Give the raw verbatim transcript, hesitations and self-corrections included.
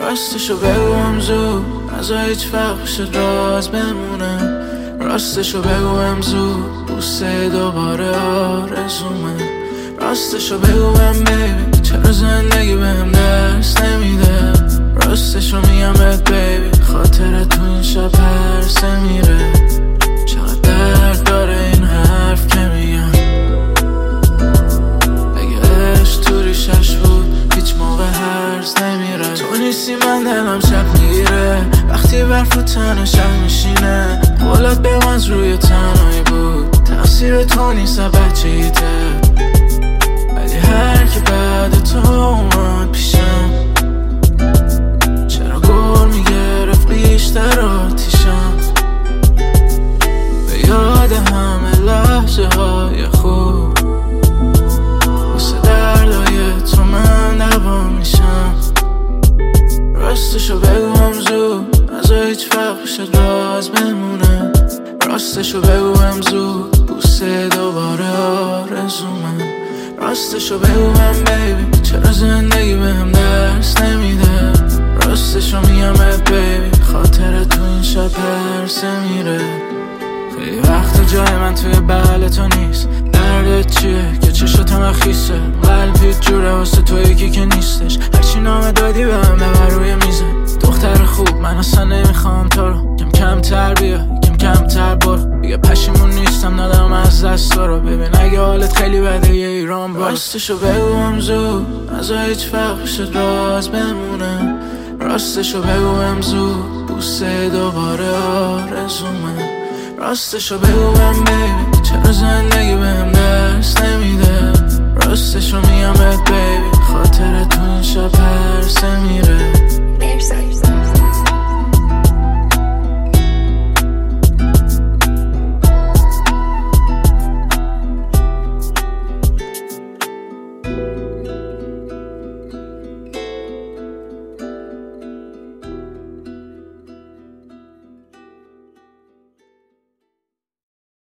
راستشو بگویم زود از هیچ فرق شد راز بمونه. راستشو بگویم زود بوسه دوباره آرزومه. راستشو بگویم بیبی چرا زندگی بهم درس نمیده. راستشو میگم بهت بیبی خاطرت تو این شب پرسه میره. چقدر درد داره این حرف که میگم. اگه عشق تو ریشش بود هیچ موقع هرز نمیره. تو نیستی من دلم شب میگیره وقتی برف و تنه شب میشینه. قولت به من روی تنهایی بود تقصیر تو نیست بچه‌ایته. ولی هر کی بعد تو اومد پیشم چرا گل میگرفت بیشتر آتیشم. به یاد همه لحظه های خوب واسه دردای تو من دوا میشم. راستشو بگویم زود از هیچ فرق شد راز بمونه. راستشو بگویم زود بوسه دوباره آرزومه. راستشو بگویم بیبی چرا زندگی بهم درس نمیده. راستشو میگم بهت بیبی خاطرت تو این شب پرسه میره. خیلی وقت جای من توی بغل تو نیست. دردت چیه که چشاتم خیسه. قلبی جوره واسه تو یکی که نیستش. هرچی نامه دادی بهم ببر روی میزه. دختر خوب من اصلا نمیخوام تو رو. کم کم تر بیا کم کم تر برو. دیگه پشیمون نیستم ندارم از دست رو. ببین اگه حالت خیلی بده یه ایران برو. راستشو بگویم زود از هیچ فرق شد راز بمونه. راستشو بگویم زود بوسه دوباره آرزومه. راستشو بگویم بیبی چرا زندگی بهم درس نمیده. راستشو میگم بهت بیبی خاطرت